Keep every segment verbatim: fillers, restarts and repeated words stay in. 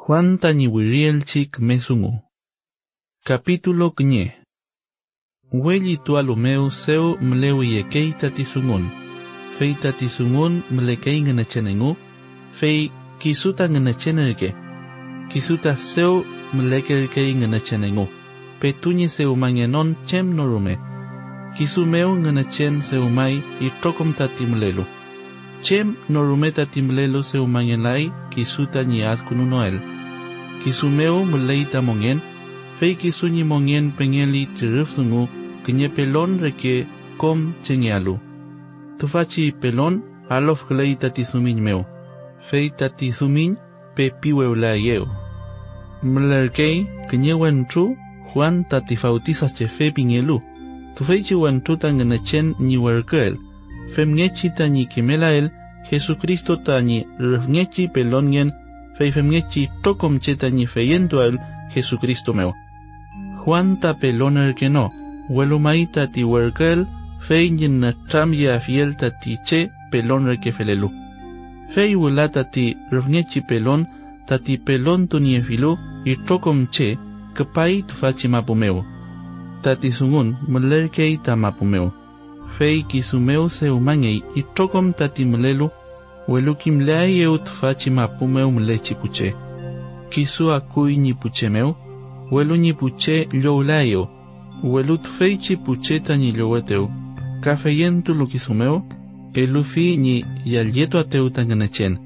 Juan tañiwiriel chik mesungu. Capítulo kñe. Huelli tualumeu seu mlewi yekei tatisungun. Fei tatisungun mlekei ngenechenengu. Fei kisuta ngenechenerke. Kisuta seu mlekerkei ngenechenengu. Petuñi seu mangenon chem norume. Kisumeu ngenechen seu mai y tokom tatimlelu. Chem norume tatimlelu seu mangenlai kisuta niat kununoel. Kisumeu mleita mongen. Fei kisuñi mongen pengeli tirifsungu knye pelon reke kom chengealu. Tufachi pelon alof glei tatisumin meu. Fei tatisumin pe piweula yeu. Mlerkei knye wentru Juan tatifautisas che fe pingelu. Tufeichi wentru tangenechen ni werkel. Femngechi tani kimelael Jesucristo tani rfngechi pelongen. Fei femngechi tokom che tani feyentuel Jesucristo meu. Juan ta peloner que no, welumai tati werkel, fei nyen na tramya fiel tati che peloner que felelu. Fei wula tati rfngechi pelon, tati pelon tunie filu, y tokom che, kepai tufachi mapumeu. Tati sungun, mlerkei ta mapumeu. Fei kisumeu se umangei, y tokom tati mlelu, welukim leai eu tufachi mapumeu mlechi puche. Kisu akui ni puche meu, Welu ni puche lloulayo, welu tfeichi pucheta ni lloweteu, cafeyentu lukisumeo, elufi ni yalyeto ateu tanganechen.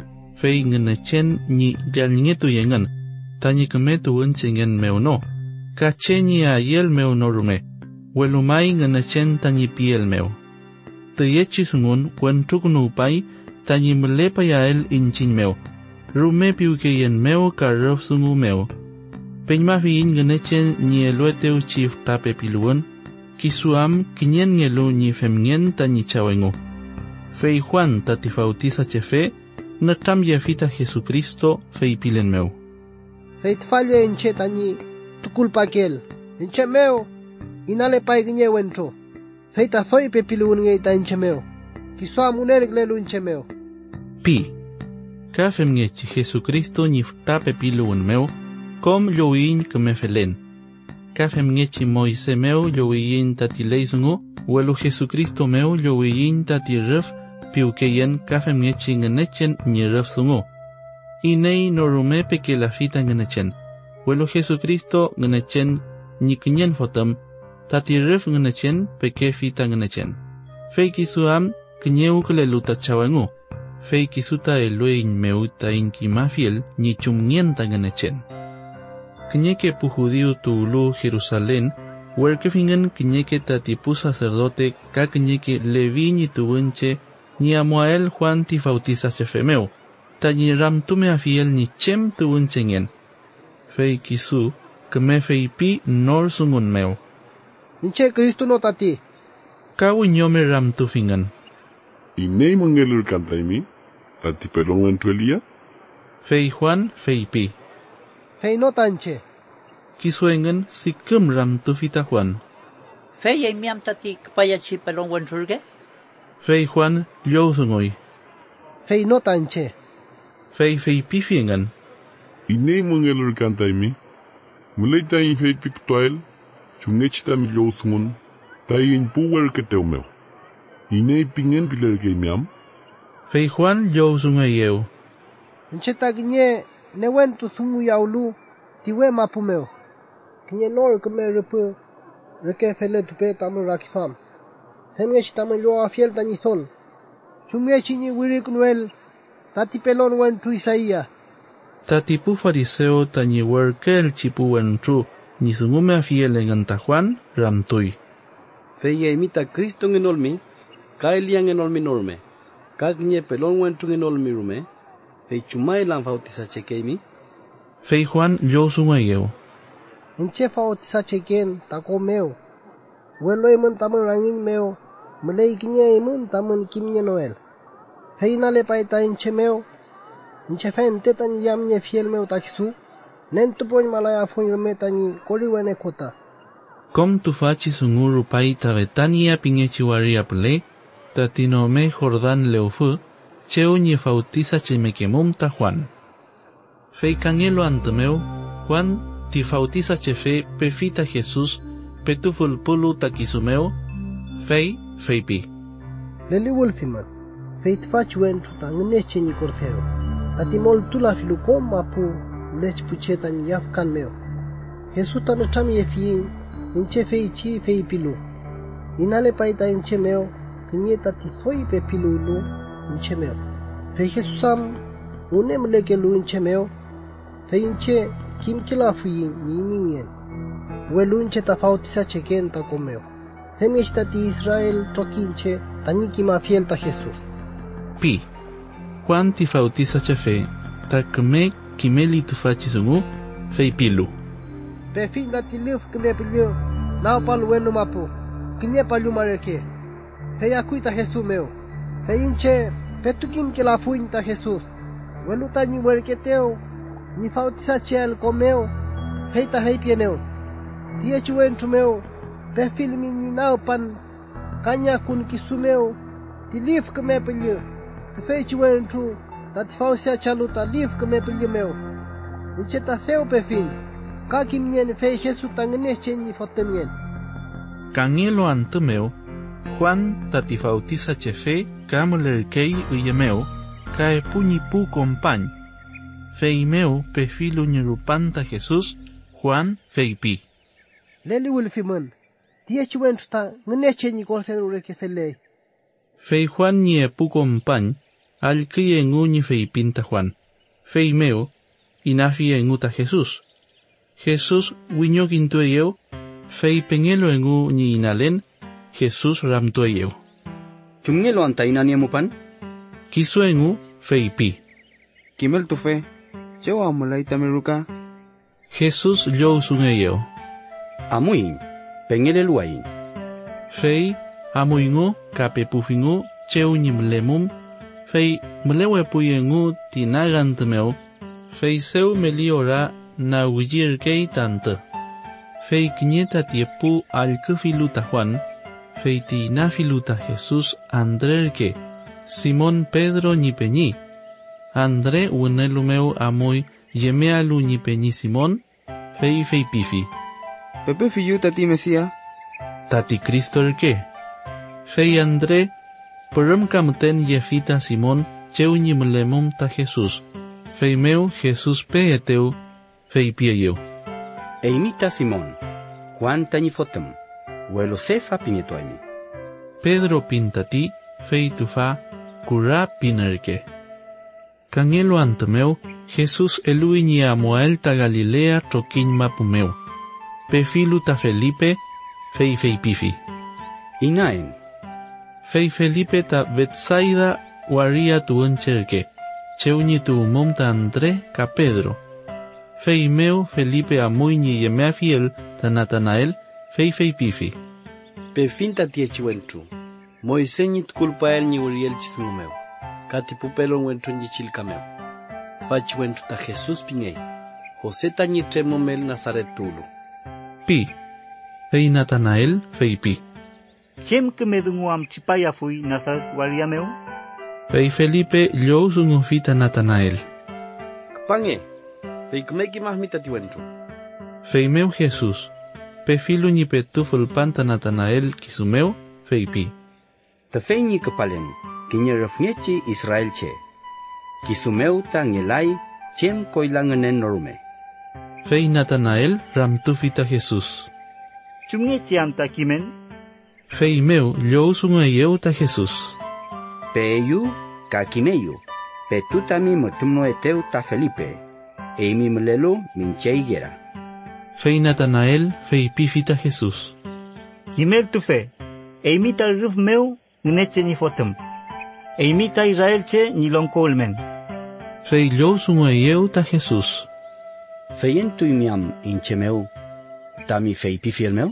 Fei nganechen ni yalnietu yengan, tani kemetu unchingen meu no, cache ni ayel meu no rume, welu mai nganechen tani piel meu. Teyechi sungun, wentukunu upai, tani mlepa yael inchin meu, rume piukeyen meu karrof sungu meu. Peñma fiin genechen ni elueteu chif tape piluan, kisuam kinyen ngelu ni femngen ta ni chawengu. Fei Juan tatifautiza chefe, natam yafita Jesucristo fei pilen meu. Fei tfalle enche tani, tu culpa aquel, enche meu, inale pai gnye wentro. Fei ta thoi pe piluan ngei ta enche meu, kisuam uner glelu enche meu. Pi, ka femngechi Jesucristo ni tape piluan meu, Kom yoin que me felen. Kafem ngechi Moise meu yoin tati leisungu, welu Jesucristo meu yoin tati ref, piukeyen kafem ngechi ngenechen ni ref sungu. Inei norume peke la fita ngenechen. Welu Jesucristo ngenechen ni kinyen fotam, tati ref ngenechen peke fita ngenechen. Fei kisuam kinyeu kele luta chawangu. Fei kisuta eluein meu ta inki mafiel ni chumnienta ngenechen. Kiñeke pu judío tuulu Jerusalén, huerque fingen kiñeke tatipu sacerdote, ka kiñeke levi ni tuunche, ni amuael Juan ti bautiza chefemeu, ta ni ramtume afiel ni chem tuunchengen. Fei kisu, que me fei pi nor sungun meu. Inche Cristo no tati. Ka wiñome ramtu fingen. Inei mongelur kantaimi, tati pelon entuelia? Fei Juan fei pi. Fei no tanche. Kisuengen sikum ram tufita Juan. Fei ay miam tati kpayachi pelon wenturge? Fei Juan liosungoi. Fei no tanche. Fei fei pifiengan. Inei mongelur kantaimi, muleita in fei piptoel, chungechita mi liosungun, tayin puwer que teumeu. Inei pingen pilerge miam. Fei Juan liosungoi eu. Encheta gnye ne wentu sumu yaulu, tiwe mapumeo. Kinye nor keme repu, reke fele tupe tamu rakifam. Hemgechi tamu loa fiel tanithon. Chumgechi ni wirik nuel, tati pelon wentu Isaia. Tati pu fariseo tani werkel chipu wentru, ni sungume fiel en antajuan, ramtui. Fei imita Cristo en olmi, ka elian en olmi norme, ka gnye pelon wentu en olmi rume, Fei chumai lan bautiza chekeimi. Fei Juan liosungoi eu. Enche bautiza cheken tako meu. Welo imun tamun rangin meu. Mulei kinye imun tamun kimye noel. Fei nale paita enche meu. Enche fen tetani yamye fiel meu takisu. Nentu poñ malaya fun rumetani koriwene kota. Kom tufachi sunguru paita betania pingechi waria ple, tatinome Jordan leufu, cheu ni bautiza chemekemumta Juan. Fei cangelo antemeu, Juan ti fautiza chefe pefita Jesús, petuful pulu takisumeo, fei, fei pi. Leli Wolfiman, fei tfaci wentru ta ngneche ni corfero. Tati mol tu la filu komma pu leci puceta ni yafkan meu. Jesús ta no chami e fiin, inche fei chi fei pilu. Inale paita inche meu, knieta ti thoi pe pilu lu inche meu. Fei Jesusam, unem leke lu inche meu, fei inche kim kila fuyin ni ningen. Welu inche ta fautisa cheken ta komeu. Femi esta ti Israel trokinche ta niki ma fiel ta Jesús. Pi. Juan ti fautiza chefe, ta kme kimeli tu fachisungu, fei pilu. Pe fin da ti luf kme pilu, lao palu wenu mapu, kinye palu mareke. Fei akuita Jesús meu. Fei inche petukim kila fuyin ta Jesús. Welu ta ni werketeu, ni fautiza chel komeu, fei ta hei pieneu. Tie chuentu meu, pe filmi ni nau pan, kanya kun kisumeu, ti lif kme pilu. Fei chuentu, ta ti fausia chalu ta lif kme pilu meu. Inche ta theu pe fin, ka kim nyen fei Jesús ta ngene chen ni fotem nyen. Cangelo antemeu, Juan tati fautiza chefe, camulerkei uyemeu, cae puñi pu compañ. Fei meu pe filu nyerupanta Jesús, Juan fei pi. Leli Wolfiman, tie chuentu ta ngene chen ni corfero reke felei. Fei Juan nie pu compañ, al que en uñi fei pinta Juan. Fei meu, inafi en uta Jesús. Jesús wiño quintueyeu, fei pengelo en uñi inalen, Jesús ramtueyeu. Chumngelo anta inaniemu pan? Kisu en u, fei pi. Kimel tu fe, chewa mulai tamiruka. Jesús yo sungeyeu. Amuin, pengele luain. Fei, amuingu, kapepufingu, cheuñim lemum, fei mlewepuyengu tinagantemeu, fei seu meliora na ujirkei tante. Fei knieta tiepu al kufiluta Juan, fei tinafiluta Jesús andrerke, Simón Pedro ñipeñi, André unelumeu amui yemealu ñipeñi Simón, fei fei pifi. Pepe fiyu tati Mesia. Tati Cristo el que. Fei André, Purum camten yefita Simón, cheuñim lemum ta Jesús. Fei meu Jesús peeteu, fei pieyeu. E imita Simón, Juan tañifotem, huelo sefa pinetuaimi. Pedro pintati, fei tufa, cura pinerke. Cangelo antemeu, Jesús eluiñi amoel ta Galilea troquiñ mapumeu. Pefilu ta Felipe, fei fei pifi. Inaen. Fei Felipe ta Betsaida waria tu encherke, cheuñi tu umom ta André ca Pedro. Fei meu Felipe amuñi yemea fiel ta Natanael, fei fei pifi. Pe finta tie chiwentu, Moiseñit culpa el ni uriel chisumeu, kati pupelo wentu ni chilcameu. Fachi wentu ta Jesús pingei, José tañitremo mel Nazaret tulu. Pi. Fei Natanael, fei pi. Chem que me dunguam chipaya fui Nazaret wariameu? Fei Felipe yo sungufita Natanael. Pange, fei kumeki mahmita tiwentu. Fei meu Jesús. Pe filu ni petuful panta Natanael kisumeu, fei pi. Ta fei ni kepalen, kinya refngechi Israel che. Kisumeu ta ngelai, chem koilanganen norme. Fei Natanael ramtufita Jesús. Chumnge chiam ta kimen? Fei meu yo sungayeu ta Jesús. Peyu, ka kimeyu, pe tutami motumno eteu ta Felipe, eimi mlelu mincheigera. Fei Natanael, fei pifita Jesús. Kimel tu fe, eimita ruf meu, ngneche ni fotem. Eimita Israel che ni lonkolmen. Fei yo sungayeu ta Jesús. Feyentu imiam inche meu, tami fei pifiel meu?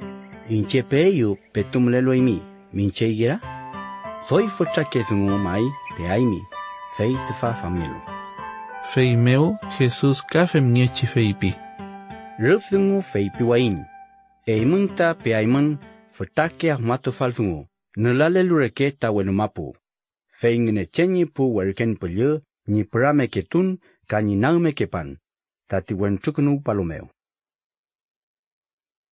Inche peyu petum lelo imi, mincheigera? Soy fucha que fungu mai, pe aimi, fei tufa familu. Fei meu, Jesús kafem niechi fei pi. Rufzungu fei piwain, eimunta pe aimun, futake ahmatu falfungu, nulale lureke ta wenumapu. Fei ngene chenyi pu werken pulyo, ni prame ketun, Kani naume kepan. Tati wen tukunu palomeo.